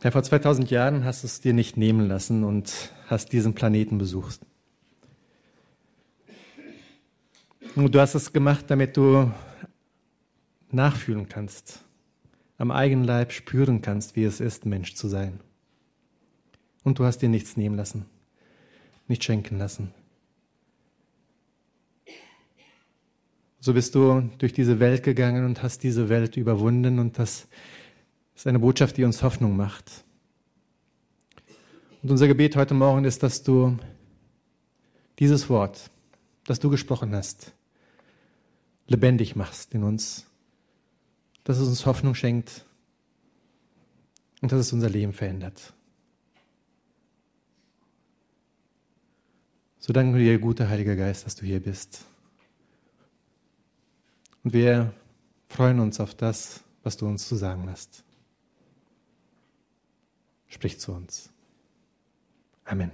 Herr, vor 2000 Jahren hast du es dir nicht nehmen lassen und hast diesen Planeten besucht. Und du hast es gemacht, damit du nachfühlen kannst, am eigenen Leib spüren kannst, wie es ist, Mensch zu sein. Und du hast dir nichts nehmen lassen, nicht schenken lassen. So bist du durch diese Welt gegangen und hast diese Welt überwunden, und das ist eine Botschaft, die uns Hoffnung macht. Und unser Gebet heute Morgen ist, dass du dieses Wort, das du gesprochen hast, lebendig machst in uns, dass es uns Hoffnung schenkt und dass es unser Leben verändert. So danken wir dir, guter Heiliger Geist, dass du hier bist. Und wir freuen uns auf das, was du uns zu sagen hast. Sprich zu uns. Amen.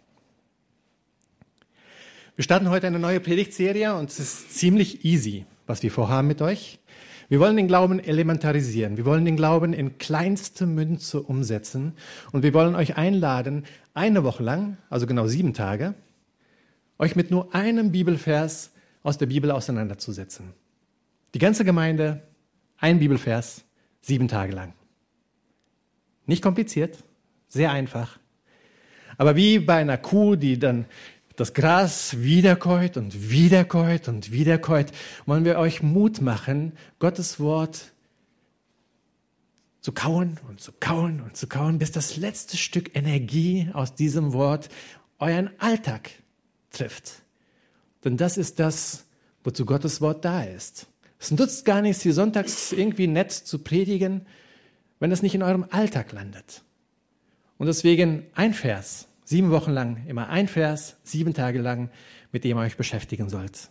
Wir starten heute eine neue Predigtserie und es ist ziemlich easy, was wir vorhaben mit euch. Wir wollen den Glauben elementarisieren. Wir wollen den Glauben in kleinste Münze umsetzen. Und wir wollen euch einladen, eine Woche lang, also genau 7 Tage, euch mit nur einem Bibelvers aus der Bibel auseinanderzusetzen. Die ganze Gemeinde, ein Bibelvers, 7 Tage lang. Nicht kompliziert, sehr einfach. Aber wie bei einer Kuh, die dann das Gras wiederkäut und wiederkäut und wiederkäut, wollen wir euch Mut machen, Gottes Wort zu kauen und zu kauen und zu kauen, bis das letzte Stück Energie aus diesem Wort euren Alltag trifft. Denn das ist das, wozu Gottes Wort da ist. Es nutzt gar nichts, hier sonntags irgendwie nett zu predigen, wenn es nicht in eurem Alltag landet. Und deswegen ein Vers, 7 Wochen lang, immer ein Vers, 7 Tage lang, mit dem ihr euch beschäftigen sollt.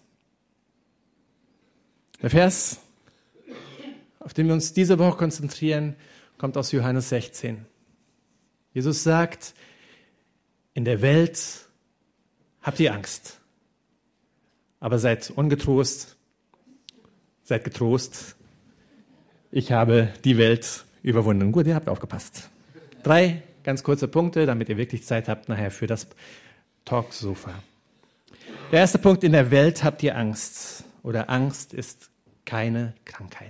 Der Vers, auf den wir uns diese Woche konzentrieren, kommt aus Johannes 16. Jesus sagt, in der Welt habt ihr Angst, aber seid ungetrost, seid getrost. Ich habe die Welt überwunden. Gut, ihr habt aufgepasst. 3 ganz kurze Punkte, damit ihr wirklich Zeit habt nachher für das Talksofa. Der erste Punkt, in der Welt habt ihr Angst. Oder Angst ist keine Krankheit.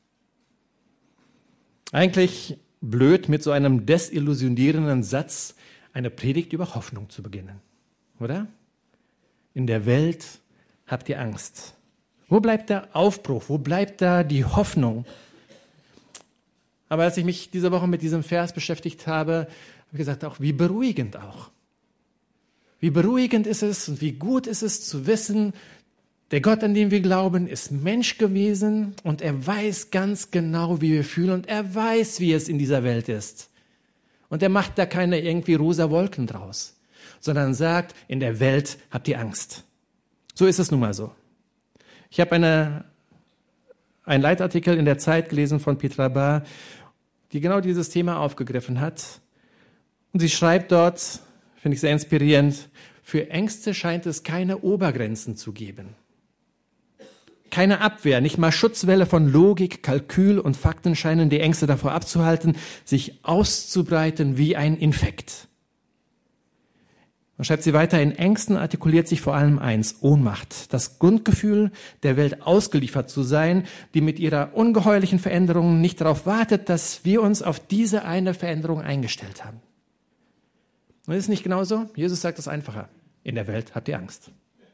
Eigentlich blöd, mit so einem desillusionierenden Satz eine Predigt über Hoffnung zu beginnen. Oder? In der Welt habt ihr Angst. Wo bleibt der Aufbruch? Wo bleibt da die Hoffnung? Aber als ich mich diese Woche mit diesem Vers beschäftigt habe, habe ich gesagt, auch wie beruhigend auch. Wie beruhigend ist es und wie gut ist es zu wissen, der Gott, an den wir glauben, ist Mensch gewesen und er weiß ganz genau, wie wir fühlen und er weiß, wie es in dieser Welt ist. Und er macht da keine irgendwie rosa Wolken draus, sondern sagt, in der Welt habt ihr Angst. So ist es nun mal so. Ich habe einen Leitartikel in der Zeit gelesen von Petra Bahr, die genau dieses Thema aufgegriffen hat. Und sie schreibt dort, finde ich sehr inspirierend, für Ängste scheint es keine Obergrenzen zu geben. Keine Abwehr, nicht mal Schutzwelle von Logik, Kalkül und Fakten scheinen die Ängste davor abzuhalten, sich auszubreiten wie ein Infekt. Dann schreibt sie weiter, in Ängsten artikuliert sich vor allem eins, Ohnmacht. Das Grundgefühl, der Welt ausgeliefert zu sein, die mit ihrer ungeheuerlichen Veränderung nicht darauf wartet, dass wir uns auf diese eine Veränderung eingestellt haben. Und ist es nicht genauso? Jesus sagt es einfacher. In der Welt habt ihr Angst.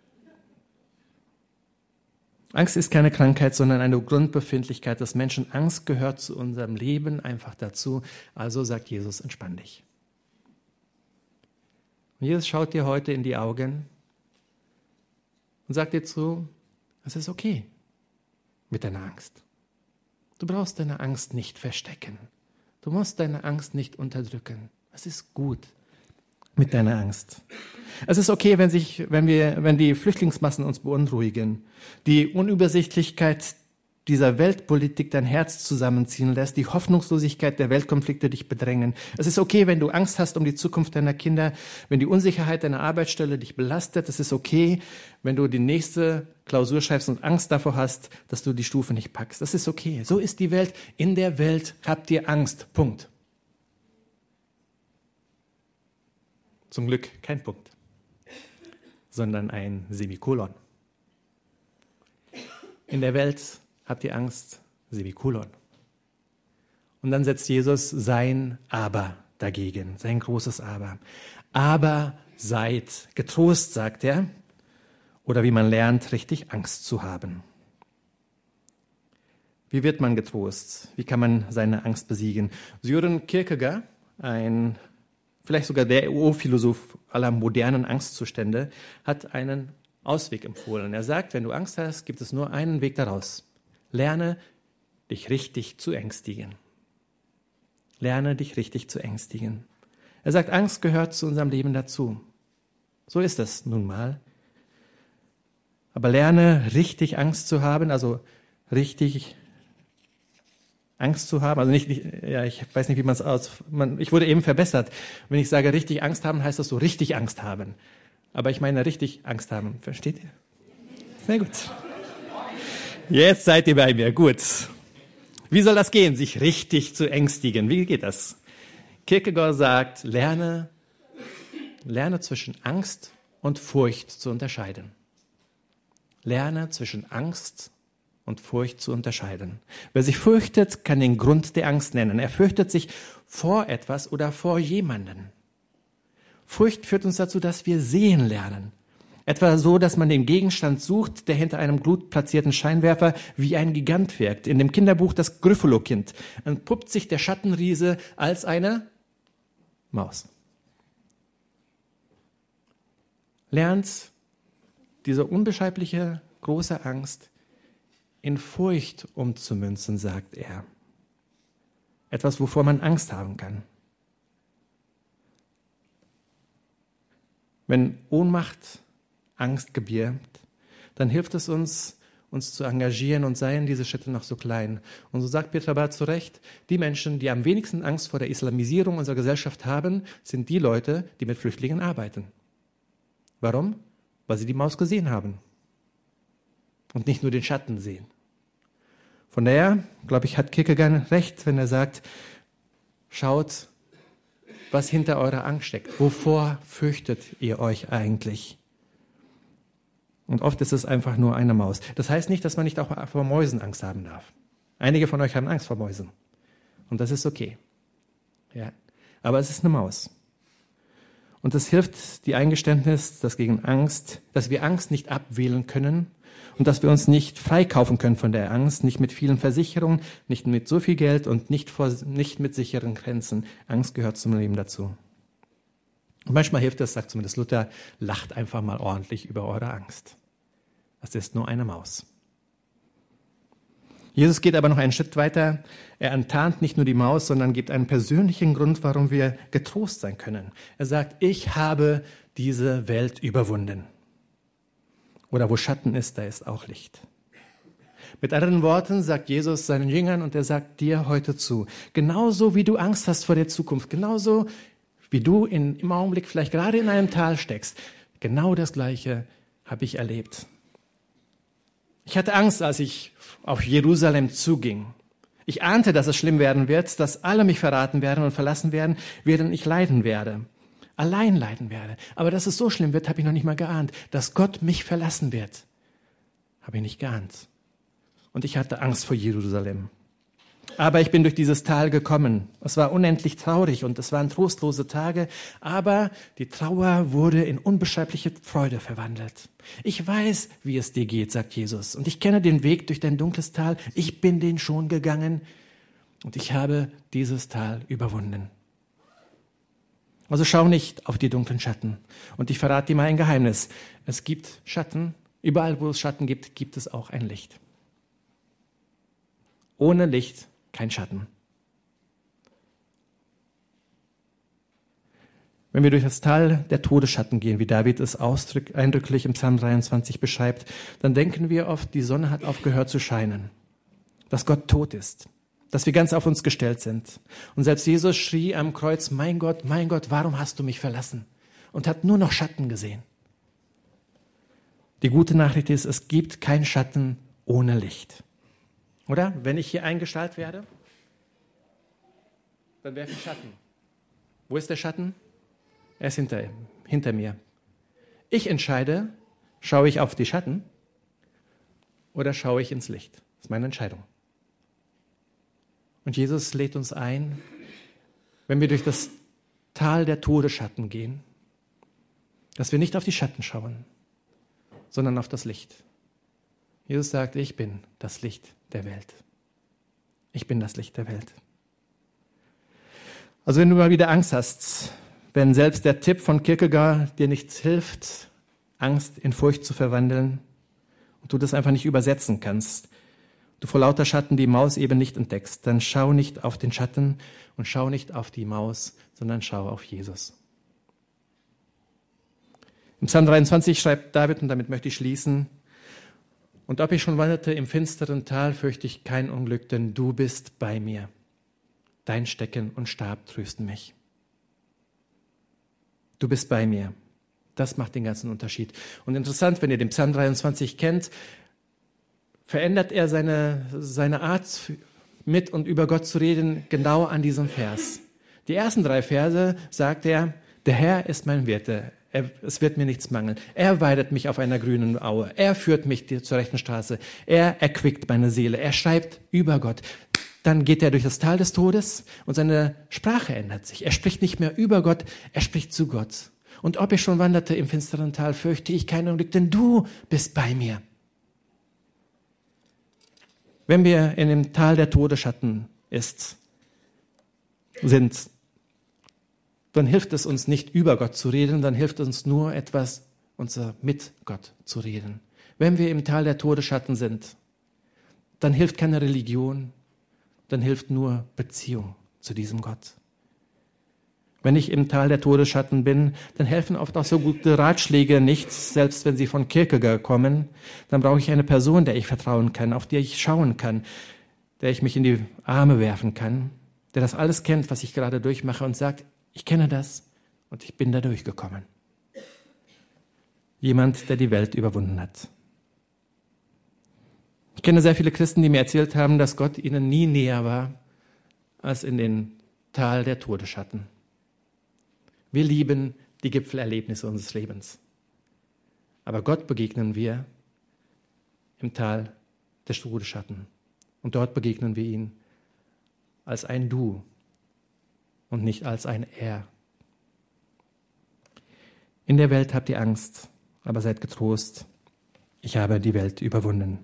Angst ist keine Krankheit, sondern eine Grundbefindlichkeit des Menschen. Angst gehört zu unserem Leben einfach dazu. Also sagt Jesus, entspann dich. Und Jesus schaut dir heute in die Augen und sagt dir zu, es ist okay mit deiner Angst. Du brauchst deine Angst nicht verstecken. Du musst deine Angst nicht unterdrücken. Es ist gut mit deiner Angst. Es ist okay, wenn die Flüchtlingsmassen uns beunruhigen, die Unübersichtlichkeit dieser Weltpolitik dein Herz zusammenziehen lässt, die Hoffnungslosigkeit der Weltkonflikte dich bedrängen. Es ist okay, wenn du Angst hast um die Zukunft deiner Kinder, wenn die Unsicherheit deiner Arbeitsstelle dich belastet. Es ist okay, wenn du die nächste Klausur schreibst und Angst davor hast, dass du die Stufe nicht packst. Das ist okay. So ist die Welt. In der Welt habt ihr Angst. Punkt. Zum Glück kein Punkt, sondern ein Semikolon. In der Welt habt ihr Angst, Semikolon. Und dann setzt Jesus sein Aber dagegen, sein großes Aber. Aber seid getrost, sagt er, oder wie man lernt, richtig Angst zu haben. Wie wird man getrost? Wie kann man seine Angst besiegen? Søren Kierkegaard, vielleicht sogar der Urphilosoph aller modernen Angstzustände, hat einen Ausweg empfohlen. Er sagt, wenn du Angst hast, gibt es nur einen Weg daraus. Lerne, dich richtig zu ängstigen. Lerne, dich richtig zu ängstigen. Er sagt, Angst gehört zu unserem Leben dazu. So ist es nun mal. Aber lerne, richtig Angst zu haben, also richtig Angst zu haben, also nicht, ja, ich weiß nicht, wie man es ich wurde eben verbessert. Wenn ich sage, richtig Angst haben, heißt das so, richtig Angst haben. Aber ich meine, richtig Angst haben. Versteht ihr? Sehr gut. Jetzt seid ihr bei mir. Gut. Wie soll das gehen, sich richtig zu ängstigen? Wie geht das? Kierkegaard sagt, lerne zwischen Angst und Furcht zu unterscheiden. Lerne zwischen Angst und Furcht zu unterscheiden. Wer sich fürchtet, kann den Grund der Angst nennen. Er fürchtet sich vor etwas oder vor jemanden. Furcht führt uns dazu, dass wir sehen lernen. Etwa so, dass man den Gegenstand sucht, der hinter einem gut platzierten Scheinwerfer wie ein Gigant wirkt. In dem Kinderbuch Das Gryffalo-Kind entpuppt sich der Schattenriese als eine Maus. Lernt diese unbeschreibliche große Angst in Furcht umzumünzen, sagt er. Etwas, wovor man Angst haben kann. Wenn Ohnmacht Angst gebirgt, dann hilft es uns zu engagieren und seien diese Schritte noch so klein. Und so sagt Petra Barth zu Recht, die Menschen, die am wenigsten Angst vor der Islamisierung unserer Gesellschaft haben, sind die Leute, die mit Flüchtlingen arbeiten. Warum? Weil sie die Maus gesehen haben und nicht nur den Schatten sehen. Von daher, glaube ich, hat Kierkegaard recht, wenn er sagt, schaut, was hinter eurer Angst steckt. Wovor fürchtet ihr euch eigentlich? Und oft ist es einfach nur eine Maus. Das heißt nicht, dass man nicht auch vor Mäusen Angst haben darf. Einige von euch haben Angst vor Mäusen. Und das ist okay. Ja. Aber es ist eine Maus. Und es hilft die Eingeständnis, dass wir Angst nicht abwählen können und dass wir uns nicht freikaufen können von der Angst, nicht mit vielen Versicherungen, nicht mit so viel Geld und nicht mit sicheren Grenzen. Angst gehört zum Leben dazu. Und manchmal hilft es, sagt zumindest Luther, lacht einfach mal ordentlich über eure Angst. Das ist nur eine Maus. Jesus geht aber noch einen Schritt weiter. Er enttarnt nicht nur die Maus, sondern gibt einen persönlichen Grund, warum wir getrost sein können. Er sagt, ich habe diese Welt überwunden. Oder wo Schatten ist, da ist auch Licht. Mit anderen Worten sagt Jesus seinen Jüngern und er sagt dir heute zu, genauso wie du Angst hast vor der Zukunft, genauso wie du im Augenblick vielleicht gerade in einem Tal steckst, genau das Gleiche habe ich erlebt. Ich hatte Angst, als ich auf Jerusalem zuging. Ich ahnte, dass es schlimm werden wird, dass alle mich verraten werden und verlassen werden, während ich leiden werde. Allein leiden werde. Aber dass es so schlimm wird, habe ich noch nicht mal geahnt. Dass Gott mich verlassen wird, habe ich nicht geahnt. Und ich hatte Angst vor Jerusalem. Aber ich bin durch dieses Tal gekommen. Es war unendlich traurig und es waren trostlose Tage, aber die Trauer wurde in unbeschreibliche Freude verwandelt. Ich weiß, wie es dir geht, sagt Jesus, und ich kenne den Weg durch dein dunkles Tal. Ich bin den schon gegangen und ich habe dieses Tal überwunden. Also schau nicht auf die dunklen Schatten. Und ich verrate dir mal ein Geheimnis. Es gibt Schatten. Überall, wo es Schatten gibt, gibt es auch ein Licht. Ohne Licht kein Schatten. Wenn wir durch das Tal der Todesschatten gehen, wie David es eindrücklich im Psalm 23 beschreibt, dann denken wir oft, die Sonne hat aufgehört zu scheinen, dass Gott tot ist, dass wir ganz auf uns gestellt sind. Und selbst Jesus schrie am Kreuz, mein Gott, warum hast du mich verlassen? Und hat nur noch Schatten gesehen. Die gute Nachricht ist, es gibt keinen Schatten ohne Licht. Oder? Wenn ich hier eingestrahlt werde, dann werfe ich Schatten. Wo ist der Schatten? Er ist hinter mir. Ich entscheide, schaue ich auf die Schatten oder schaue ich ins Licht? Das ist meine Entscheidung. Und Jesus lädt uns ein, wenn wir durch das Tal der Todesschatten gehen, dass wir nicht auf die Schatten schauen, sondern auf das Licht. Jesus sagt, ich bin das Licht der Welt. Ich bin das Licht der Welt. Also wenn du mal wieder Angst hast, wenn selbst der Tipp von Kierkegaard dir nichts hilft, Angst in Furcht zu verwandeln und du das einfach nicht übersetzen kannst, du vor lauter Schatten die Maus eben nicht entdeckst, dann schau nicht auf den Schatten und schau nicht auf die Maus, sondern schau auf Jesus. Im Psalm 23 schreibt David, und damit möchte ich schließen, und ob ich schon wanderte im finsteren Tal, fürchte ich kein Unglück, denn du bist bei mir. Dein Stecken und Stab trösten mich. Du bist bei mir. Das macht den ganzen Unterschied. Und interessant, wenn ihr den Psalm 23 kennt, verändert er seine Art, mit und über Gott zu reden, genau an diesem Vers. Die ersten 3 Verse sagt er, der Herr ist mein Hirte. Es wird mir nichts mangeln. Er weidet mich auf einer grünen Aue. Er führt mich zur rechten Straße. Er erquickt meine Seele. Er schreibt über Gott. Dann geht er durch das Tal des Todes und seine Sprache ändert sich. Er spricht nicht mehr über Gott, er spricht zu Gott. Und ob ich schon wanderte im finsteren Tal, fürchte ich keinen Augenblick, denn du bist bei mir. Wenn wir in dem Tal der Todesschatten sind, dann hilft es uns nicht über Gott zu reden, dann hilft uns nur etwas, mit Gott zu reden. Wenn wir im Tal der Todesschatten sind, dann hilft keine Religion, dann hilft nur Beziehung zu diesem Gott. Wenn ich im Tal der Todesschatten bin, dann helfen oft auch so gute Ratschläge nichts, selbst wenn sie von Kierkegaard kommen. Dann brauche ich eine Person, der ich vertrauen kann, auf die ich schauen kann, der ich mich in die Arme werfen kann, der das alles kennt, was ich gerade durchmache und sagt, ich kenne das und ich bin da durchgekommen. Jemand, der die Welt überwunden hat. Ich kenne sehr viele Christen, die mir erzählt haben, dass Gott ihnen nie näher war als in den Tal der Todesschatten. Wir lieben die Gipfelerlebnisse unseres Lebens. Aber Gott begegnen wir im Tal der Todesschatten. Und dort begegnen wir ihn als ein Du und nicht als ein Er. In der Welt habt ihr Angst, aber seid getrost. Ich habe die Welt überwunden.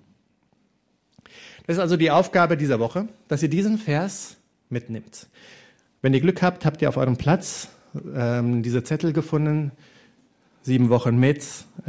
Das ist also die Aufgabe dieser Woche, dass ihr diesen Vers mitnimmt. Wenn ihr Glück habt, habt ihr auf eurem Platz diese Zettel gefunden, 7 Wochen mit.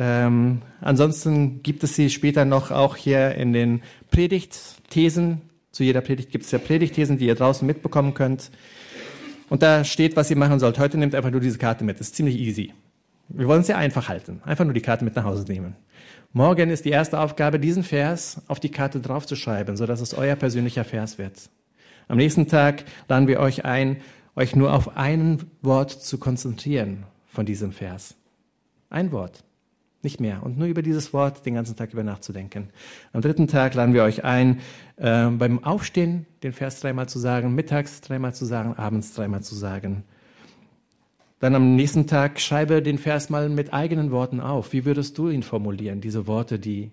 Ansonsten gibt es sie später noch auch hier in den Predigtthesen. Zu jeder Predigt gibt es ja Predigtthesen, die ihr draußen mitbekommen könnt. Und da steht, was ihr machen sollt. Heute nehmt einfach nur diese Karte mit. Das ist ziemlich easy. Wir wollen es ja einfach halten. Einfach nur die Karte mit nach Hause nehmen. Morgen ist die erste Aufgabe, diesen Vers auf die Karte draufzuschreiben, sodass es euer persönlicher Vers wird. Am nächsten Tag laden wir euch ein, euch nur auf ein Wort zu konzentrieren von diesem Vers. Ein Wort, nicht mehr. Und nur über dieses Wort den ganzen Tag über nachzudenken. Am 3. Tag laden wir euch ein, beim Aufstehen den Vers 3-mal zu sagen, mittags 3-mal zu sagen, abends 3-mal zu sagen. Dann am nächsten Tag schreibe den Vers mal mit eigenen Worten auf. Wie würdest du ihn formulieren, diese Worte, die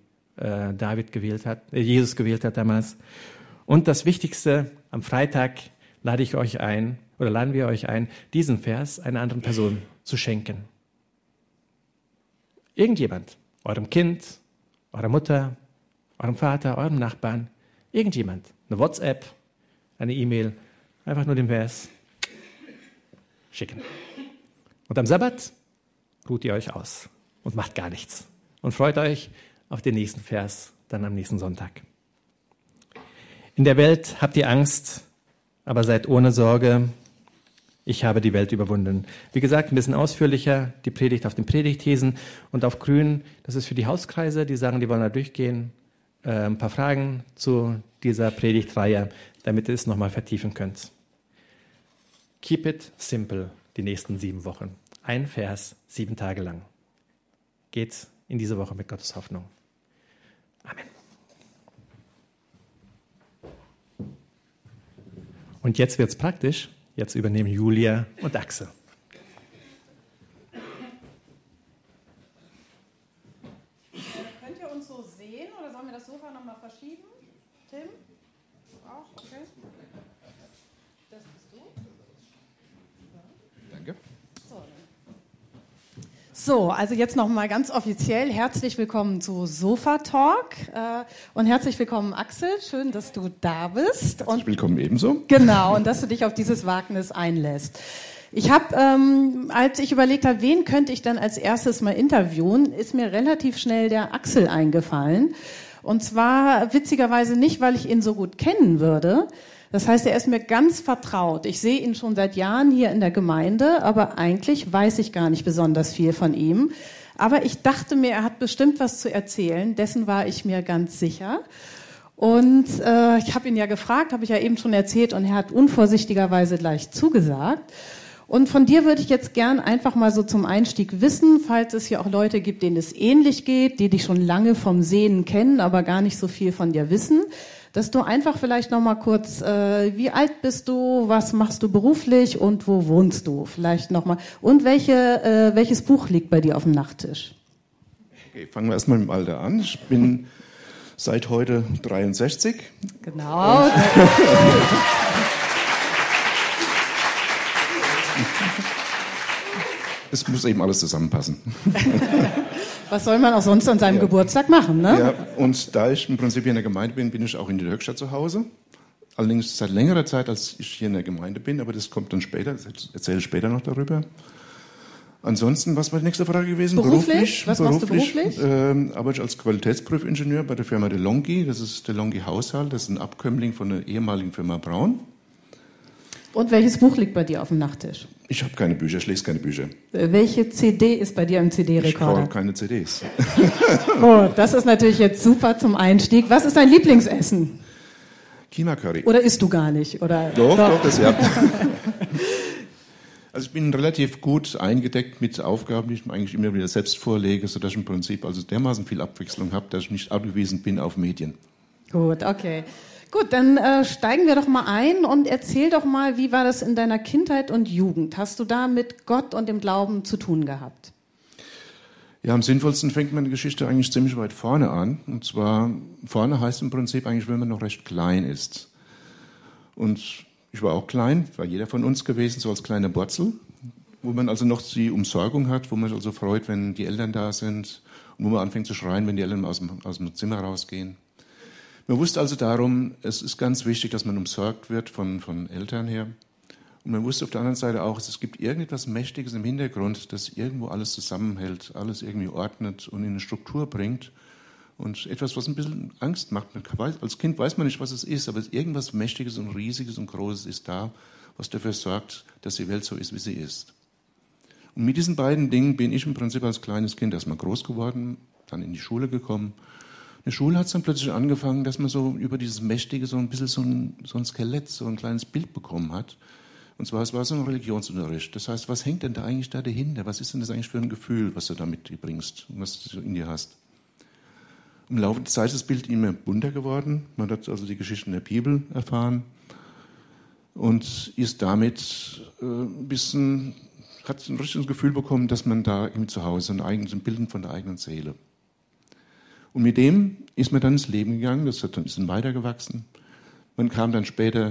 Jesus gewählt hat damals? Und das Wichtigste, am Freitag laden wir euch ein, diesen Vers einer anderen Person zu schenken. Irgendjemand, eurem Kind, eurer Mutter, eurem Vater, eurem Nachbarn, irgendjemand, eine WhatsApp, eine E-Mail, einfach nur den Vers schicken. Und am Sabbat ruht ihr euch aus und macht gar nichts und freut euch auf den nächsten Vers dann am nächsten Sonntag. In der Welt habt ihr Angst, aber seid ohne Sorge. Ich habe die Welt überwunden. Wie gesagt, ein bisschen ausführlicher, die Predigt auf den Predigtthesen und auf Grün, das ist für die Hauskreise, die sagen, die wollen da durchgehen. Ein paar Fragen zu dieser Predigtreihe, damit ihr es nochmal vertiefen könnt. Keep it simple, die nächsten 7 Wochen. Ein Vers, 7 Tage lang. Geht in diese Woche mit Gottes Hoffnung. Amen. Und jetzt wird's praktisch. Jetzt übernehmen Julia und Axel. Sofa nochmal verschieben. Tim? Du auch? Okay. Das bist du. Danke. So, also jetzt nochmal ganz offiziell herzlich willkommen zu Sofa Talk und herzlich willkommen Axel, schön, dass du da bist. Herzlich willkommen ebenso. Genau, und dass du dich auf dieses Wagnis einlässt. Ich habe, als ich überlegt habe, wen könnte ich dann als erstes mal interviewen, ist mir relativ schnell der Axel eingefallen. Und zwar witzigerweise nicht, weil ich ihn so gut kennen würde. Das heißt, er ist mir ganz vertraut. Ich sehe ihn schon seit Jahren hier in der Gemeinde, aber eigentlich weiß ich gar nicht besonders viel von ihm. Aber ich dachte mir, er hat bestimmt was zu erzählen. Dessen war ich mir ganz sicher. Und ich habe ihn ja gefragt, habe ich ja eben schon erzählt, und er hat unvorsichtigerweise gleich zugesagt. Und von dir würde ich jetzt gern einfach mal so zum Einstieg wissen, falls es hier auch Leute gibt, denen es ähnlich geht, die dich schon lange vom Sehen kennen, aber gar nicht so viel von dir wissen, dass du einfach vielleicht noch mal kurz, wie alt bist du, was machst du beruflich und wo wohnst du? Vielleicht noch mal. Und welches Buch liegt bei dir auf dem Nachttisch? Okay, fangen wir erstmal mit dem Alter an. Ich bin seit heute 63. Genau. Es muss eben alles zusammenpassen. Was soll man auch sonst an seinem Geburtstag machen, ne? Ja, und da ich im Prinzip hier in der Gemeinde bin, bin ich auch in der Höchstadt zu Hause. Allerdings seit längerer Zeit, als ich hier in der Gemeinde bin, aber das kommt dann später, das erzähle ich später noch darüber. Ansonsten, was war die nächste Frage gewesen? Beruflich? Was machst du beruflich? Arbeite ich als Qualitätsprüfingenieur bei der Firma DeLonghi. Das ist DeLonghi Haushalt, das ist ein Abkömmling von der ehemaligen Firma Braun. Und welches Buch liegt bei dir auf dem Nachttisch? Ich habe keine Bücher, ich lese keine Bücher. Welche CD ist bei dir im CD-Rekorder? Ich kaufe keine CDs. Oh, das ist natürlich jetzt super zum Einstieg. Was ist dein Lieblingsessen? Kima Curry. Oder isst du gar nicht? Oder? Doch, das ja. Also ich bin relativ gut eingedeckt mit Aufgaben, die ich mir eigentlich immer wieder selbst vorlege, sodass ich im Prinzip also dermaßen viel Abwechslung habe, dass ich nicht angewiesen bin auf Medien. Gut, okay. Gut, dann steigen wir doch mal ein und erzähl doch mal, wie war das in deiner Kindheit und Jugend? Hast du da mit Gott und dem Glauben zu tun gehabt? Ja, am sinnvollsten fängt man die Geschichte eigentlich ziemlich weit vorne an. Und zwar, vorne heißt im Prinzip eigentlich, wenn man noch recht klein ist. Und ich war auch klein, war jeder von uns gewesen, so als kleiner Botzel, wo man also noch die Umsorgung hat, wo man sich also freut, wenn die Eltern da sind und wo man anfängt zu schreien, wenn die Eltern aus dem Zimmer rausgehen. Man wusste also darum, es ist ganz wichtig, dass man umsorgt wird von Eltern her. Und man wusste auf der anderen Seite auch, es gibt irgendetwas Mächtiges im Hintergrund, das irgendwo alles zusammenhält, alles irgendwie ordnet und in eine Struktur bringt. Und etwas, was ein bisschen Angst macht. Als Kind weiß man nicht, was es ist, aber irgendwas Mächtiges und Riesiges und Großes ist da, was dafür sorgt, dass die Welt so ist, wie sie ist. Und mit diesen beiden Dingen bin ich im Prinzip als kleines Kind erstmal groß geworden, dann in die Schule gekommen. In der Schule hat es dann plötzlich angefangen, dass man so über dieses Mächtige so ein bisschen so ein Skelett, so ein kleines Bild bekommen hat. Und zwar, es war so ein Religionsunterricht. Das heißt, was hängt denn da eigentlich da dahinter? Was ist denn das eigentlich für ein Gefühl, was du da mitbringst und was du in dir hast? Im Laufe der Zeit ist das Bild immer bunter geworden. Man hat also die Geschichten der Bibel erfahren und ist damit ein bisschen, hat ein richtiges Gefühl bekommen, dass man da irgendwie zu Hause ein Bild von der eigenen Seele. Und mit dem ist man dann ins Leben gegangen, das ist dann weitergewachsen. Man kam dann später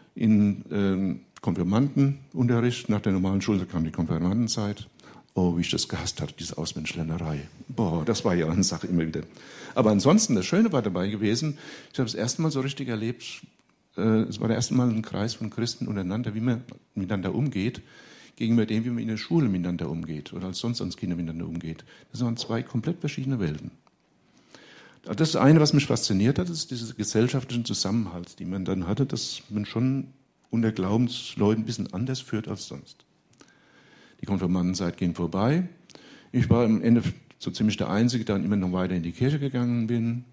in Konfirmandenunterricht, nach der normalen Schule kam die Konfirmandenzeit. Oh, wie ich das gehasst hatte, diese Auswendiglernerei. Boah, das war ja eine Sache immer wieder. Aber ansonsten, das Schöne war dabei gewesen, ich habe das erste Mal so richtig erlebt, es war das erste Mal ein Kreis von Christen untereinander, wie man miteinander umgeht, gegenüber dem, wie man in der Schule miteinander umgeht oder als sonst als Kinder miteinander umgeht. Das waren zwei komplett verschiedene Welten. Das eine, was mich fasziniert hat, ist dieser gesellschaftliche Zusammenhalt, die man dann hatte, dass man schon unter Glaubensleuten ein bisschen anders führt als sonst. Die Konfirmandenzeit ging vorbei. Ich war am Ende so ziemlich der Einzige, der dann immer noch weiter in die Kirche gegangen bin.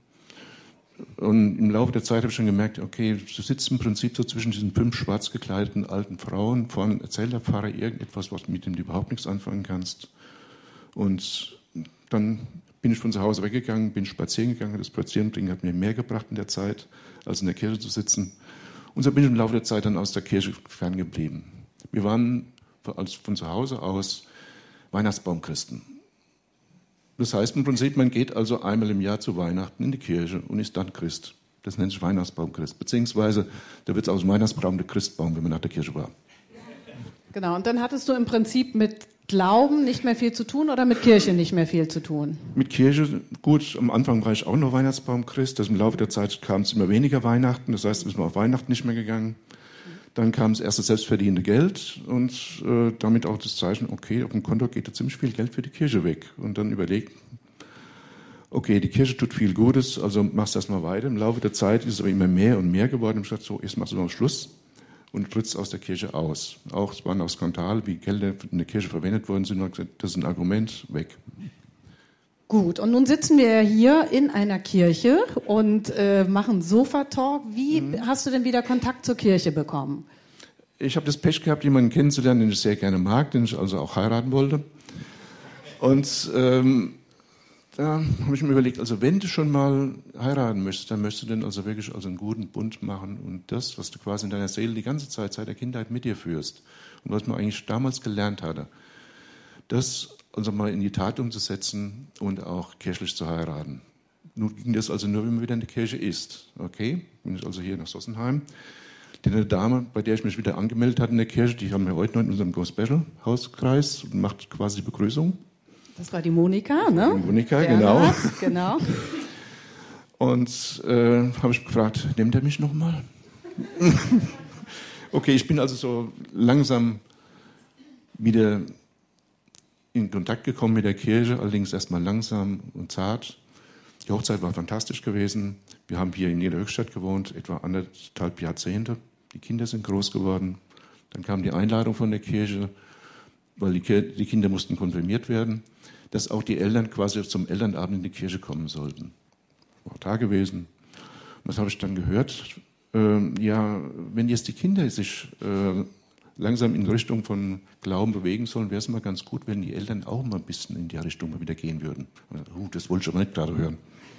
Und im Laufe der Zeit habe ich schon gemerkt, okay, du sitzt im Prinzip so zwischen diesen 5 schwarz gekleideten alten Frauen. Vorne erzählt der Pfarrer irgendetwas, mit dem du überhaupt nichts anfangen kannst. Und dann bin ich von zu Hause weggegangen, bin spazieren gegangen. Das Spazierenbringen hat mir mehr gebracht in der Zeit, als in der Kirche zu sitzen. Und so bin ich im Laufe der Zeit dann aus der Kirche ferngeblieben. Wir waren von zu Hause aus Weihnachtsbaumchristen. Das heißt im Prinzip, man geht also einmal im Jahr zu Weihnachten in die Kirche und ist dann Christ. Das nennt sich Weihnachtsbaumchrist. Beziehungsweise, da wird es aus dem Weihnachtsbaum der Christbaum, wenn man nach der Kirche war. Genau, und dann hattest du im Prinzip mit Glauben nicht mehr viel zu tun oder mit Kirche nicht mehr viel zu tun? Mit Kirche, gut, am Anfang war ich auch noch Weihnachtsbaumchrist. Im Laufe der Zeit kam es immer weniger Weihnachten. Das heißt, ist man auf Weihnachten nicht mehr gegangen. Dann kam das erste selbstverdiente Geld und damit auch das Zeichen, okay, auf dem Konto geht da ziemlich viel Geld für die Kirche weg. Und dann überlegt, okay, die Kirche tut viel Gutes, also machst du das mal weiter. Im Laufe der Zeit ist es aber immer mehr und mehr geworden. Ich dachte so, jetzt machst du noch Schluss und trittst aus der Kirche aus. Auch es waren auch Skandale, wie Gelder in der Kirche verwendet worden sind. Und gesagt, das ist ein Argument, weg. Gut, und nun sitzen wir ja hier in einer Kirche und machen Sofa-Talk. Wie hast du denn wieder Kontakt zur Kirche bekommen? Ich habe das Pech gehabt, jemanden kennenzulernen, den ich sehr gerne mag, den ich also auch heiraten wollte. Und da habe ich mir überlegt, also wenn du schon mal heiraten möchtest, dann möchtest du denn also wirklich also einen guten Bund machen und das, was du quasi in deiner Seele die ganze Zeit seit der Kindheit mit dir führst und was man eigentlich damals gelernt hatte, das also mal in die Tat umzusetzen und auch kirchlich zu heiraten. Nun ging das also nur, wenn man wieder in der Kirche ist. Okay, bin ich also hier nach Sossenheim. Eine Dame, bei der ich mich wieder angemeldet hatte in der Kirche, die haben wir heute noch in unserem Go Special Hauskreis und macht quasi die Begrüßung. Das war die Monika, ne? Die Monika, genau. Genau. Und habe ich gefragt, nimmt er mich nochmal? Okay, ich bin also so langsam wieder in Kontakt gekommen mit der Kirche, allerdings erstmal langsam und zart. Die Hochzeit war fantastisch gewesen. Wir haben hier in Niederhöchstadt gewohnt, etwa 1,5 Jahrzehnte. Die Kinder sind groß geworden. Dann kam die Einladung von der Kirche, weil die Kinder mussten konfirmiert werden, dass auch die Eltern quasi zum Elternabend in die Kirche kommen sollten. War da gewesen. Und das habe ich dann gehört. Ja, wenn jetzt die Kinder sich langsam in Richtung von Glauben bewegen sollen, wäre es mal ganz gut, wenn die Eltern auch mal ein bisschen in die Richtung mal wieder gehen würden. Das wollte ich aber nicht gerade hören.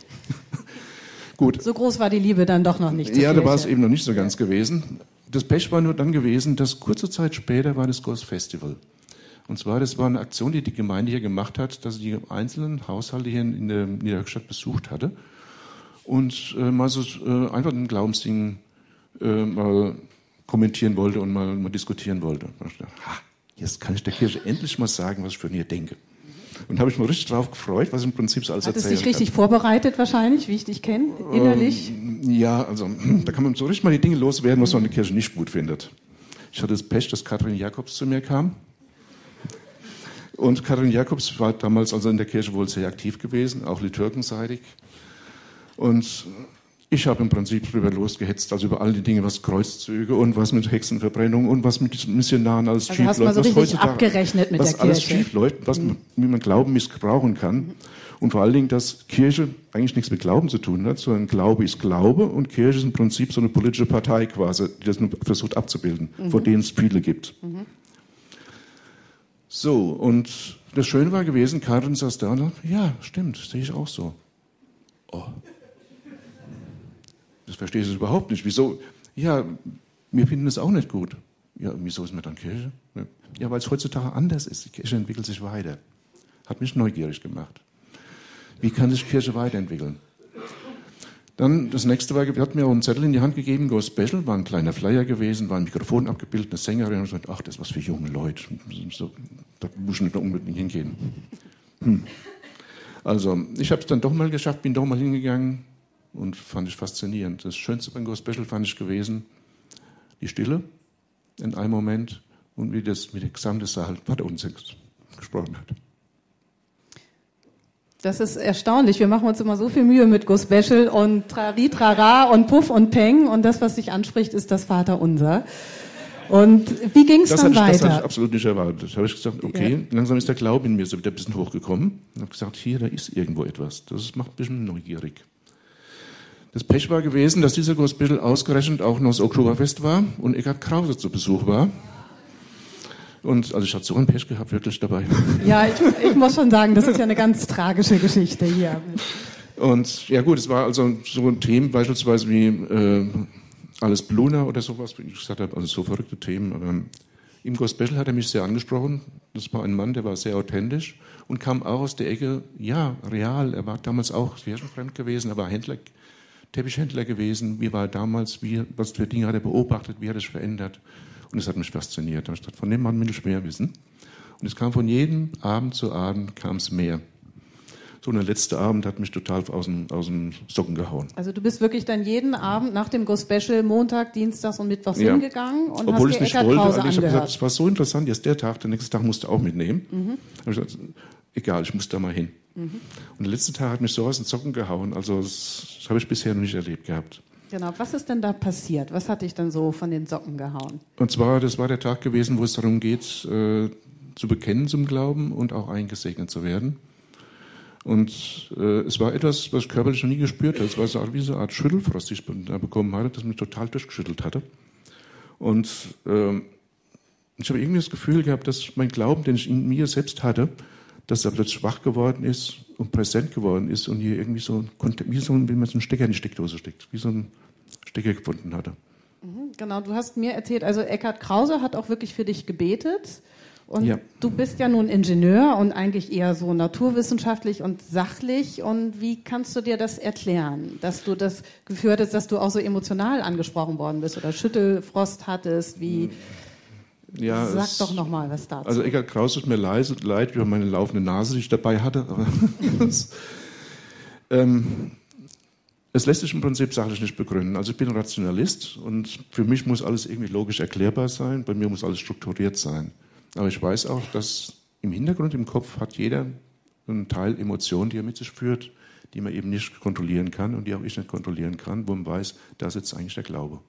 Gut. So groß war die Liebe dann doch noch nicht. Ja, da war es eben noch nicht so ganz gewesen. Das Pech war nur dann gewesen, dass kurze Zeit später war das Ghost Festival. Und zwar, das war eine Aktion, die die Gemeinde hier gemacht hat, dass sie die einzelnen Haushalte hier in der Niederhöchstadt besucht hatte und mal so einfach ein Glaubensding mal kommentieren wollte und mal diskutieren wollte. Und ich dachte, jetzt kann ich der Kirche endlich mal sagen, was ich von ihr denke. Und habe ich mich richtig drauf gefreut, was ich im Prinzip so alles erzählt habe. Hat es dich richtig vorbereitet wahrscheinlich, wie ich dich kenne, innerlich? Ja, also da kann man so richtig mal die Dinge loswerden, was man in der Kirche nicht gut findet. Ich hatte das Pech, dass Katrin Jacobs zu mir kam. Und Katrin Jacobs war damals also in der Kirche wohl sehr aktiv gewesen, auch liturgenseitig. Und ich habe im Prinzip drüber losgehetzt, also über all die Dinge, was Kreuzzüge und was mit Hexenverbrennung und was mit Missionaren alles schief läuft. Also hast du mal so richtig abgerechnet mit der Kirche. Was alles schief läuft, wie man Glauben missbrauchen kann. Und vor allen Dingen, dass Kirche eigentlich nichts mit Glauben zu tun hat, sondern Glaube ist Glaube und Kirche ist im Prinzip so eine politische Partei quasi, die das nur versucht abzubilden, von denen es viele gibt. So, und das Schöne war gewesen, Karin saß da und sagte, ja, stimmt, sehe ich auch so. Oh. Das verstehe ich überhaupt nicht. Wieso? Ja, wir finden es auch nicht gut. Ja, wieso ist man dann Kirche? Ja, weil es heutzutage anders ist. Die Kirche entwickelt sich weiter. Hat mich neugierig gemacht. Wie kann sich Kirche weiterentwickeln? Dann, das nächste war, wir hatten mir auch einen Zettel in die Hand gegeben, Go Special, war ein kleiner Flyer gewesen, war ein Mikrofon abgebildet, eine Sängerin, und ich dachte, ach, das ist was für junge Leute. So, da muss ich nicht unbedingt hingehen. Also, ich habe es dann doch mal geschafft, bin doch mal hingegangen, und fand ich faszinierend. Das Schönste beim Go Special fand ich gewesen, die Stille in einem Moment und wie der gesamte Saal bei uns gesprochen hat. Das ist erstaunlich. Wir machen uns immer so viel Mühe mit Go Special und Trari, Trara und Puff und Peng und das, was sich anspricht, ist das Vaterunser. Und wie ging es dann weiter? Das hatte ich absolut nicht erwartet. Da habe ich gesagt, okay, langsam ist der Glaube in mir so wieder ein bisschen hochgekommen. Und habe gesagt, hier, da ist irgendwo etwas. Das macht ein bisschen neugierig. Das Pech war gewesen, dass dieser Go Special ausgerechnet auch noch das Oktoberfest war und Eckhard Krause zu Besuch war. Und also ich hatte so ein Pech gehabt, wirklich dabei. Ja, ich muss schon sagen, das ist ja eine ganz tragische Geschichte hier. Und ja gut, es war also so ein Thema beispielsweise wie alles Bluna oder sowas, wie ich gesagt habe, also so verrückte Themen. Aber im Go Special hat er mich sehr angesprochen. Das war ein Mann, der war sehr authentisch und kam auch aus der Ecke, ja, real. Er war damals auch kirchenfremd gewesen, er war Händler, Teppichhändler gewesen. Wie war er damals, was für Dinge hat er beobachtet, wie hat er sich verändert. Und das hat mich fasziniert. Da habe ich gedacht, von dem Mann will ich mehr wissen. Und es kam von jedem Abend zu Abend, kam es mehr. So, und der letzte Abend hat mich total aus dem Socken gehauen. Also du bist wirklich dann jeden Abend nach dem Go-Special Montag, Dienstags und Mittwochs hingegangen und obwohl hast ich nicht Eckhard wollte, Krause ich habe gesagt, angehört. es war so interessant, jetzt der Tag, der nächste Tag musst du auch mitnehmen. Habe ich gesagt, egal, ich muss da mal hin. Und der letzte Tag hat mich so aus den Socken gehauen, also das habe ich bisher noch nicht erlebt gehabt. Genau, was ist denn da passiert? Was hat dich dann so von den Socken gehauen? Und zwar, das war der Tag gewesen, wo es darum geht, zu bekennen zum Glauben und auch eingesegnet zu werden. Und es war etwas, was ich körperlich noch nie gespürt habe. Es war so wie so eine Art Schüttelfrost, die ich da bekommen hatte, das mich total durchgeschüttelt hatte. Und ich habe irgendwie das Gefühl gehabt, dass mein Glauben, den ich in mir selbst hatte, dass er plötzlich schwach geworden ist und präsent geworden ist und hier irgendwie wie man so einen Stecker in die Steckdose steckt, wie so einen Stecker gefunden hatte. Genau, du hast mir erzählt, also Eckhard Krause hat auch wirklich für dich gebetet. Und ja. Du bist ja nun Ingenieur und eigentlich eher so naturwissenschaftlich und sachlich. Und wie kannst du dir das erklären, dass du das Gefühl hattest, dass du auch so emotional angesprochen worden bist oder Schüttelfrost hattest? Ja, Sag doch nochmal was dazu. Also Eckhard Krause tut mir leid über meine laufende Nase, die ich dabei hatte. Aber es lässt sich im Prinzip sachlich nicht begründen. Also ich bin Rationalist und für mich muss alles irgendwie logisch erklärbar sein. Bei mir muss alles strukturiert sein. Aber ich weiß auch, dass im Hintergrund, im Kopf hat jeder einen Teil Emotionen, die er mit sich führt, die man eben nicht kontrollieren kann und die auch ich nicht kontrollieren kann, wo man weiß, da sitzt eigentlich der Glaube.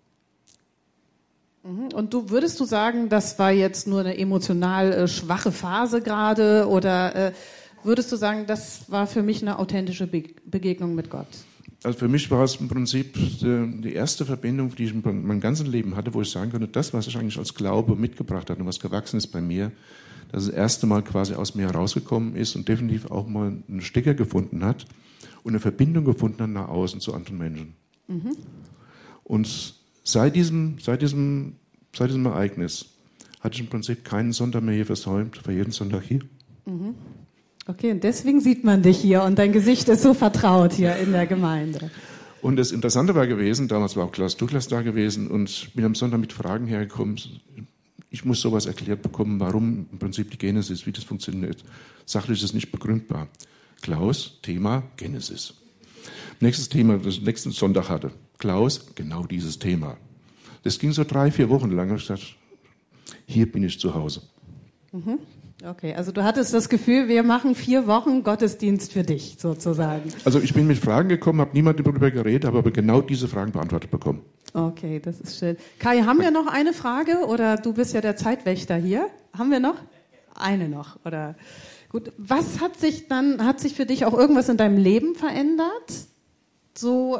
Und würdest du sagen, das war jetzt nur eine emotional schwache Phase gerade oder würdest du sagen, das war für mich eine authentische Begegnung mit Gott? Also für mich war es im Prinzip die erste Verbindung, die ich in meinem ganzen Leben hatte, wo ich sagen konnte, das, was ich eigentlich als Glaube mitgebracht habe und was gewachsen ist bei mir, dass das erste Mal quasi aus mir herausgekommen ist und definitiv auch mal einen Stecker gefunden hat und eine Verbindung gefunden hat nach außen zu anderen Menschen. Und seit diesem Ereignis hatte ich im Prinzip keinen Sonntag mehr hier versäumt, war jeden Sonntag hier. Okay, und deswegen sieht man dich hier und dein Gesicht ist so vertraut hier in der Gemeinde. Und das Interessante war gewesen, damals war auch Klaus Douglas da gewesen und bin am Sonntag mit Fragen hergekommen. Ich muss sowas erklärt bekommen, warum im Prinzip die Genesis, wie das funktioniert. Sachlich ist es nicht begründbar. Klaus, Thema Genesis. Nächstes Thema, das ich nächsten Sonntag hatte. Klaus, genau dieses Thema. Das ging so 3-4 Wochen lang. Ich gesagt, hier bin ich zu Hause. Okay, also du hattest das Gefühl, wir machen 4 Wochen Gottesdienst für dich, sozusagen. Also ich bin mit Fragen gekommen, habe niemand darüber geredet, habe aber genau diese Fragen beantwortet bekommen. Okay, das ist schön. Kai, haben wir noch eine Frage? Oder du bist ja der Zeitwächter hier. Haben wir noch? Eine noch, oder? Gut, was hat sich für dich auch irgendwas in deinem Leben verändert? So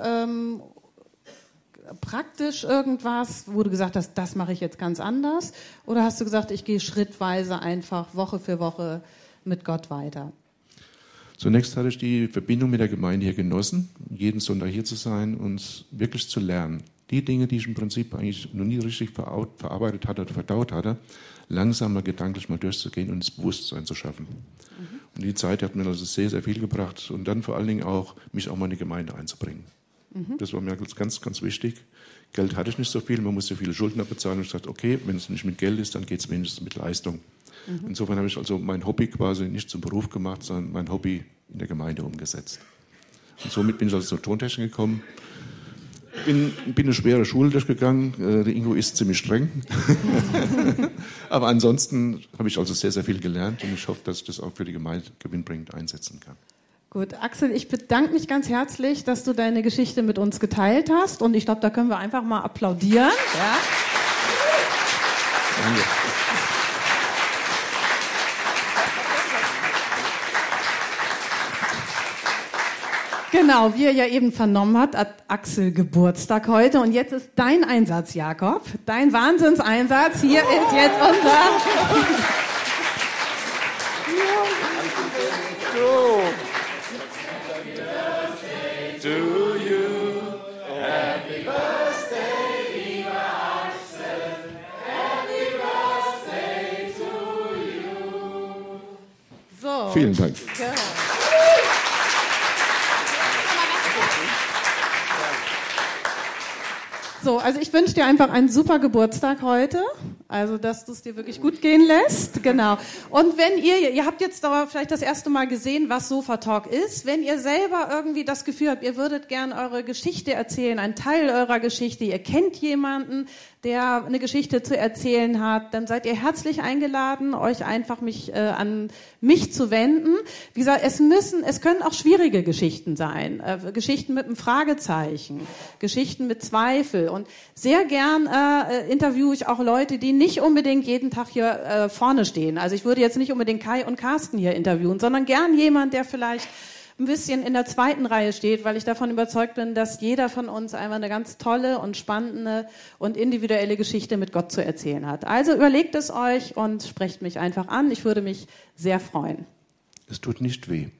praktisch irgendwas, wo du gesagt hast, das mache ich jetzt ganz anders? Oder hast du gesagt, ich gehe schrittweise einfach Woche für Woche mit Gott weiter? Zunächst hatte ich die Verbindung mit der Gemeinde hier genossen, jeden Sonntag hier zu sein und wirklich zu lernen. Die Dinge, die ich im Prinzip eigentlich noch nie richtig verarbeitet hatte oder verdaut hatte, langsam mal gedanklich mal durchzugehen und ins Bewusstsein zu schaffen. Und die Zeit hat mir also sehr, sehr viel gebracht und dann vor allen Dingen auch, mich auch mal in die Gemeinde einzubringen. Das war mir ganz, ganz wichtig. Geld hatte ich nicht so viel, man musste viele Schulden abbezahlen und ich dachte, okay, wenn es nicht mit Geld ist, dann geht es wenigstens mit Leistung. Insofern habe ich also mein Hobby quasi nicht zum Beruf gemacht, sondern mein Hobby in der Gemeinde umgesetzt. Und somit bin ich also zur Tontechnik gekommen. Bin eine schwere Schule durchgegangen. Der Ingo ist ziemlich streng. Aber ansonsten habe ich also sehr, sehr viel gelernt und ich hoffe, dass ich das auch für die Gemeinde gewinnbringend einsetzen kann. Gut, Axel, ich bedanke mich ganz herzlich, dass du deine Geschichte mit uns geteilt hast. Und ich glaube, da können wir einfach mal applaudieren. Ja. Danke. Genau, wie ihr ja eben vernommen habt, hat Axel Geburtstag heute. Und jetzt ist dein Einsatz, Jakob. Dein Wahnsinnseinsatz. Hier ist jetzt unser... To you, happy birthday, lieber Axel, happy birthday to you. Vielen Dank. Genau. So, also ich wünsche dir einfach einen super Geburtstag heute. Also, dass du es dir wirklich gut gehen lässt. Genau. Und wenn ihr habt jetzt aber vielleicht das erste Mal gesehen, was Sofa Talk ist. Wenn ihr selber irgendwie das Gefühl habt, ihr würdet gern eure Geschichte erzählen, einen Teil eurer Geschichte, ihr kennt jemanden, der eine Geschichte zu erzählen hat, dann seid ihr herzlich eingeladen, euch einfach an mich zu wenden. Wie gesagt, es können auch schwierige Geschichten sein. Geschichten mit einem Fragezeichen, Geschichten mit Zweifel. Und sehr gern interviewe ich auch Leute, die nicht unbedingt jeden Tag hier vorne stehen. Also ich würde jetzt nicht unbedingt Kai und Carsten hier interviewen, sondern gern jemand, der vielleicht ein bisschen in der zweiten Reihe steht, weil ich davon überzeugt bin, dass jeder von uns einmal eine ganz tolle und spannende und individuelle Geschichte mit Gott zu erzählen hat. Also überlegt es euch und sprecht mich einfach an. Ich würde mich sehr freuen. Es tut nicht weh.